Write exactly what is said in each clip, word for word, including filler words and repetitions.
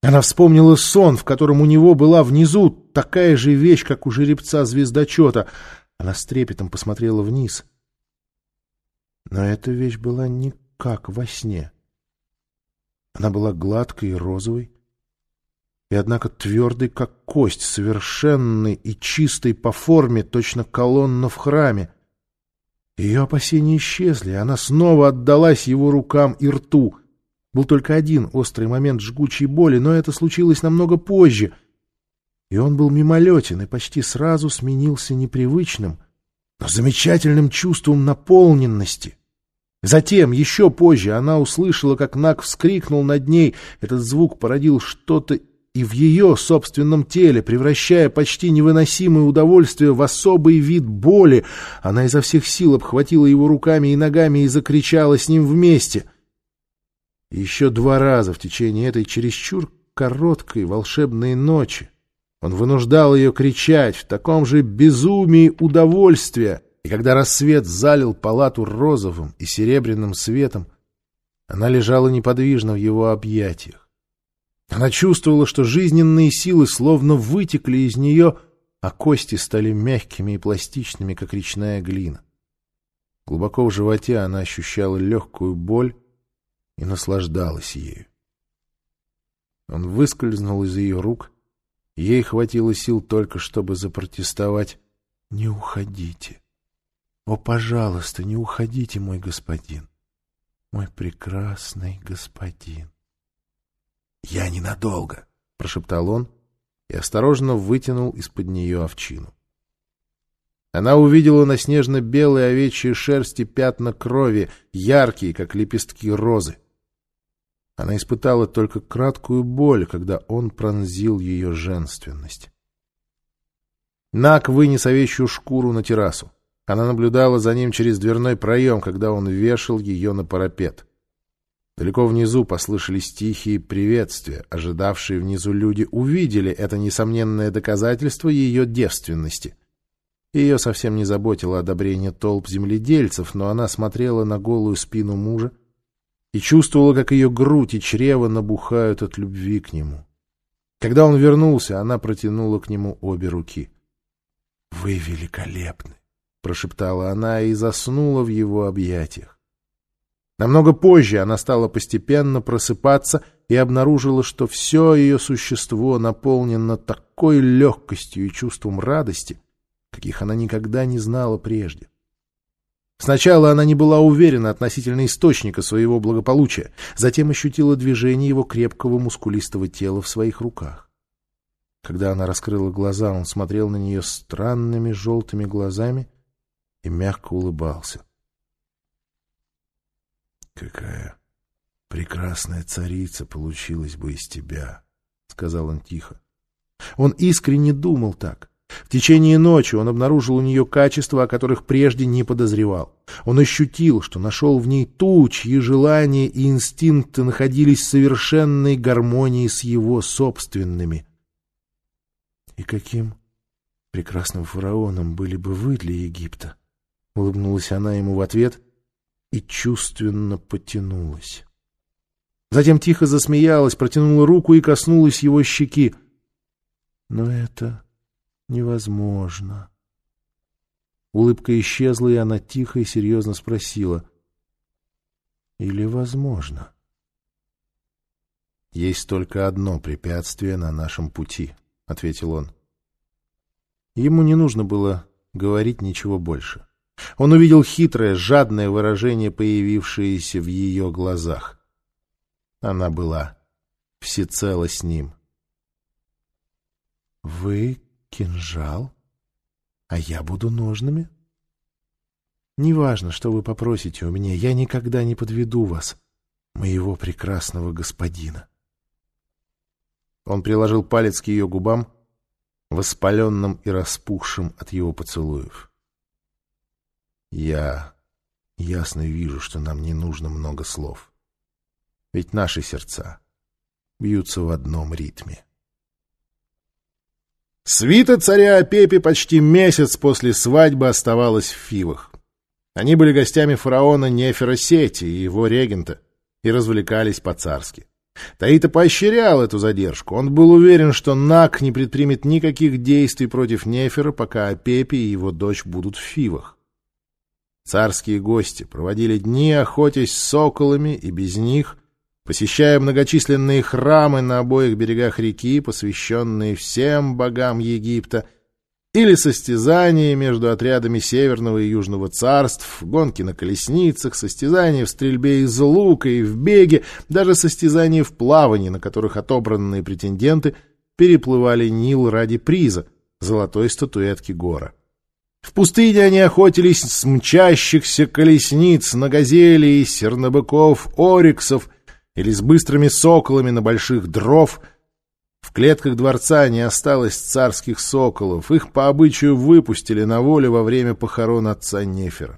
Она вспомнила сон, в котором у него была внизу такая же вещь, как у жеребца звездочета. Она с трепетом посмотрела вниз. Но эта вещь была не как во сне. Она была гладкой и розовой, и, однако, твердой, как кость, совершенной и чистой по форме, точно колонна в храме. Ее опасения исчезли, и она снова отдалась его рукам и рту. Был только один острый момент жгучей боли, но это случилось намного позже, и он был мимолетен и почти сразу сменился непривычным, но замечательным чувством наполненности. Затем, еще позже, она услышала, как Наг вскрикнул над ней. Этот звук породил что-то и в ее собственном теле, превращая почти невыносимое удовольствие в особый вид боли. Она изо всех сил обхватила его руками и ногами и закричала с ним вместе. И еще два раза в течение этой чересчур короткой волшебной ночи он вынуждал ее кричать в таком же безумии удовольствия. И когда рассвет залил палату розовым и серебряным светом, она лежала неподвижно в его объятиях. Она чувствовала, что жизненные силы словно вытекли из нее, а кости стали мягкими и пластичными, как речная глина. Глубоко в животе она ощущала легкую боль и наслаждалась ею. Он выскользнул из ее рук, ей хватило сил только, чтобы запротестовать: «Не уходите! О, пожалуйста, не уходите, мой господин, мой прекрасный господин!» «Я ненадолго!» — прошептал он и осторожно вытянул из-под нее овчину. Она увидела на снежно-белой овечьей шерсти пятна крови, яркие, как лепестки розы. Она испытала только краткую боль, когда он пронзил ее женственность. Наг вынес овечью шкуру на террасу. Она наблюдала за ним через дверной проем, когда он вешал ее на парапет. Далеко внизу послышались тихие приветствия. Ожидавшие внизу люди увидели это несомненное доказательство ее девственности. Ее совсем не заботило одобрение толп земледельцев, но она смотрела на голую спину мужа и чувствовала, как ее грудь и чрево набухают от любви к нему. Когда он вернулся, она протянула к нему обе руки. «Вы великолепны!» — прошептала она и заснула в его объятиях. Намного позже она стала постепенно просыпаться и обнаружила, что все ее существо наполнено такой легкостью и чувством радости, каких она никогда не знала прежде. Сначала она не была уверена относительно источника своего благополучия, затем ощутила движение его крепкого мускулистого тела в своих руках. Когда она раскрыла глаза, он смотрел на нее странными желтыми глазами и мягко улыбался. «Какая прекрасная царица получилась бы из тебя», — сказал он тихо. Он искренне думал так. В течение ночи он обнаружил у нее качества, о которых прежде не подозревал. Он ощутил, что нашел в ней ту, чьи желания и инстинкты находились в совершенной гармонии с его собственными. «И каким прекрасным фараоном были бы вы для Египта?» — улыбнулась она ему в ответ и чувственно потянулась. Затем тихо засмеялась, протянула руку и коснулась его щеки. «Но это невозможно». Улыбка исчезла, и она тихо и серьезно спросила: «Или возможно?» «Есть только одно препятствие на нашем пути», — ответил он. Ему не нужно было говорить ничего больше. Он увидел хитрое, жадное выражение, появившееся в ее глазах. Она была всецело с ним. «Вы кинжал, а я буду ножными? Неважно, что вы попросите у меня, я никогда не подведу вас, моего прекрасного господина». Он приложил палец к ее губам, воспаленным и распухшим от его поцелуев. «Я ясно вижу, что нам не нужно много слов, ведь наши сердца бьются в одном ритме». Свита царя Апепи почти месяц после свадьбы оставалась в Фивах. Они были гостями фараона Нефера Сети и его регента и развлекались по-царски. Таита поощрял эту задержку. Он был уверен, что Наг не предпримет никаких действий против Нефера, пока Апепи и его дочь будут в Фивах. Царские гости проводили дни, охотясь с соколами и без них, посещая многочисленные храмы на обоих берегах реки, посвященные всем богам Египта, или состязания между отрядами Северного и Южного царств, гонки на колесницах, состязания в стрельбе из лука и в беге, даже состязания в плавании, на которых отобранные претенденты переплывали Нил ради приза — золотой статуэтки Гора. В пустыне они охотились с мчащихся колесниц на газелей, сернобыков, ориксов или с быстрыми соколами на больших дров. В клетках дворца не осталось царских соколов, их по обычаю выпустили на волю во время похорон отца Нефера.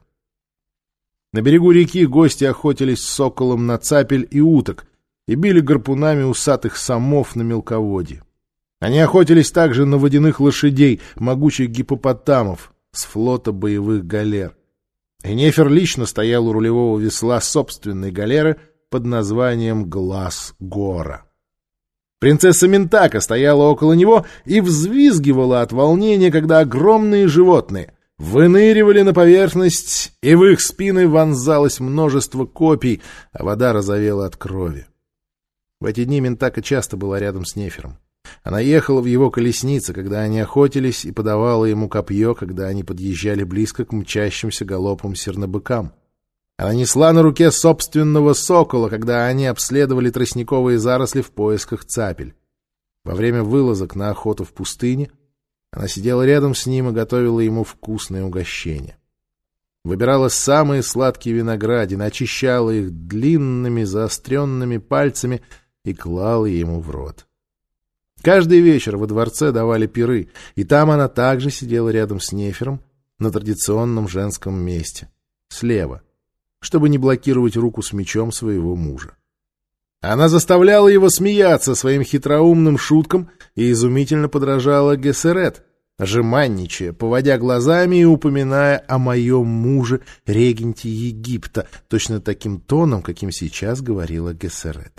На берегу реки гости охотились с соколом на цапель и уток и били гарпунами усатых самов на мелководье. Они охотились также на водяных лошадей, могучих гиппопотамов, с флота боевых галер. И Нефер лично стоял у рулевого весла собственной галеры под названием «Глаз Гора». Принцесса Ментака стояла около него и взвизгивала от волнения, когда огромные животные выныривали на поверхность, и в их спины вонзалось множество копий, а вода розовела от крови. В эти дни Ментака часто была рядом с Нефером. Она ехала в его колеснице, когда они охотились, и подавала ему копье, когда они подъезжали близко к мчащимся галопом сернобыкам. Она несла на руке собственного сокола, когда они обследовали тростниковые заросли в поисках цапель. Во время вылазок на охоту в пустыне она сидела рядом с ним и готовила ему вкусное угощение. Выбирала самые сладкие виноградины, очищала их длинными заостренными пальцами и клала ему в рот. Каждый вечер во дворце давали пиры, и там она также сидела рядом с Нефером на традиционном женском месте, слева, чтобы не блокировать руку с мечом своего мужа. Она заставляла его смеяться своим хитроумным шуткам и изумительно подражала Гессерет, жеманничая, поводя глазами и упоминая о моем муже, регенте Египта, точно таким тоном, каким сейчас говорила Гессерет.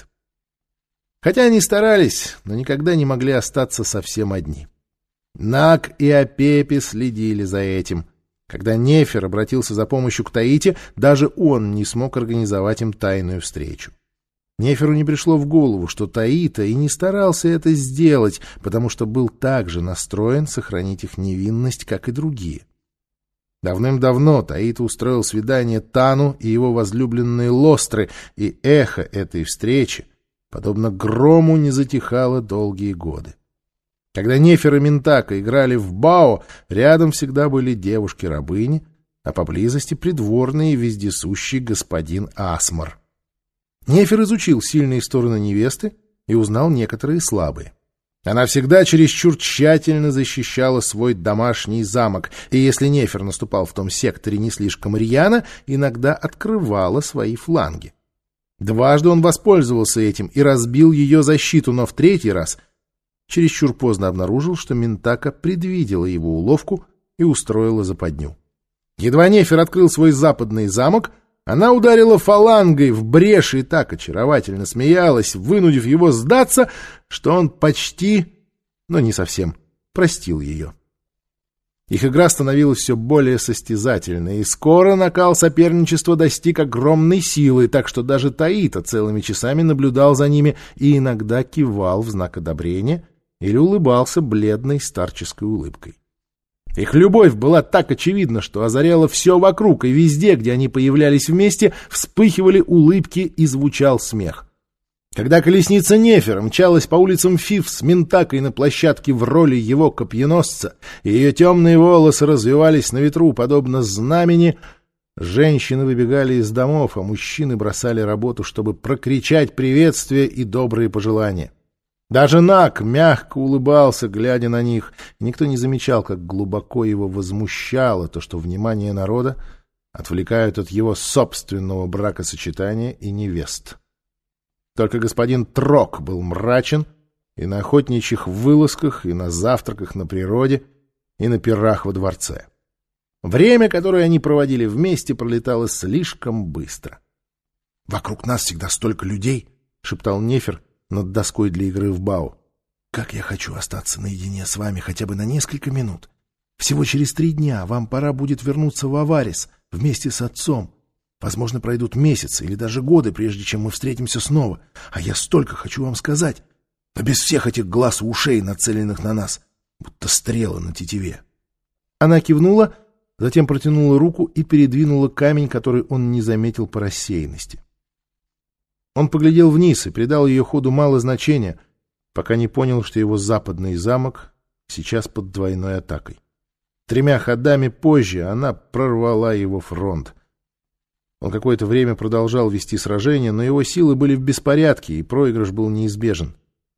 Хотя они старались, но никогда не могли остаться совсем одни. Наг и Апепи следили за этим. Когда Нефер обратился за помощью к Таите, даже он не смог организовать им тайную встречу. Неферу не пришло в голову, что Таита и не старался это сделать, потому что был так же настроен сохранить их невинность, как и другие. Давным-давно Таита устроил свидание Тану и его возлюбленной Лостры, и эхо этой встречи, подобно грому, не затихало долгие годы. Когда Нефер и Ментака играли в бао, рядом всегда были девушки-рабыни, а поблизости придворный и вездесущий господин Асмар. Нефер изучил сильные стороны невесты и узнал некоторые слабые. Она всегда чересчур тщательно защищала свой домашний замок, и если Нефер наступал в том секторе не слишком рьяно, иногда открывала свои фланги. Дважды он воспользовался этим и разбил ее защиту, но в третий раз чересчур поздно обнаружил, что Ментака предвидела его уловку и устроила западню. Едва Нефер открыл свой западный замок, она ударила фалангой в брешь и так очаровательно смеялась, вынудив его сдаться, что он почти, но не совсем, простил ее. Их игра становилась все более состязательной, и скоро накал соперничества достиг огромной силы, так что даже Таита целыми часами наблюдал за ними и иногда кивал в знак одобрения или улыбался бледной старческой улыбкой. Их любовь была так очевидна, что озаряла все вокруг, и везде, где они появлялись вместе, вспыхивали улыбки и звучал смех. Когда колесница Нефера мчалась по улицам Фив с Ментакой на площадке в роли его копьеносца, и ее темные волосы развивались на ветру, подобно знамени, женщины выбегали из домов, а мужчины бросали работу, чтобы прокричать приветствия и добрые пожелания. Даже Наг мягко улыбался, глядя на них, и никто не замечал, как глубоко его возмущало то, что внимание народа отвлекают от его собственного бракосочетания и невест. Только господин Трок был мрачен и на охотничьих вылазках, и на завтраках на природе, и на пирах во дворце. Время, которое они проводили вместе, пролетало слишком быстро. — Вокруг нас всегда столько людей, — шептал Нефер, над доской для игры в бау. «Как я хочу остаться наедине с вами хотя бы на несколько минут. Всего через три дня вам пора будет вернуться в Аварис вместе с отцом. Возможно, пройдут месяцы или даже годы, прежде чем мы встретимся снова. А я столько хочу вам сказать, но без всех этих глаз и ушей, нацеленных на нас, будто стрелы на тетиве». Она кивнула, затем протянула руку и передвинула камень, который он не заметил по рассеянности. Он поглядел вниз и придал ее ходу мало значения, пока не понял, что его западный замок сейчас под двойной атакой. Тремя ходами позже она прорвала его фронт. Он какое-то время продолжал вести сражение, но его силы были в беспорядке, и проигрыш был неизбежен.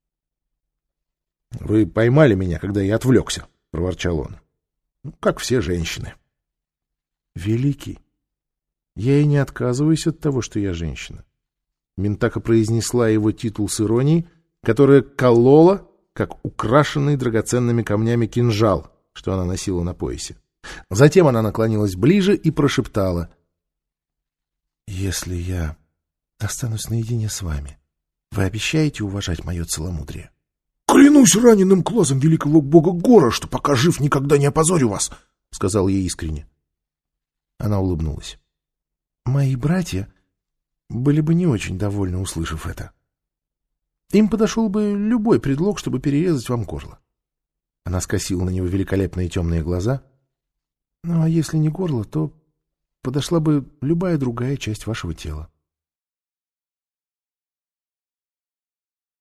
«Вы поймали меня, когда я отвлекся», — проворчал он. «Ну, как все женщины». «Великий, я и не отказываюсь от того, что я женщина». Ментака произнесла его титул с иронией, которая колола, как украшенный драгоценными камнями кинжал, что она носила на поясе. Затем она наклонилась ближе и прошептала: «Если я останусь наедине с вами, вы обещаете уважать мое целомудрие?» «Клянусь раненым глазом великого бога Гора, что пока жив никогда не опозорю вас», — сказал ей искренне. Она улыбнулась. «Мои братья были бы не очень довольны, услышав это. Им подошел бы любой предлог, чтобы перерезать вам горло». Она скосила на него великолепные темные глаза. «Ну, а если не горло, то подошла бы любая другая часть вашего тела».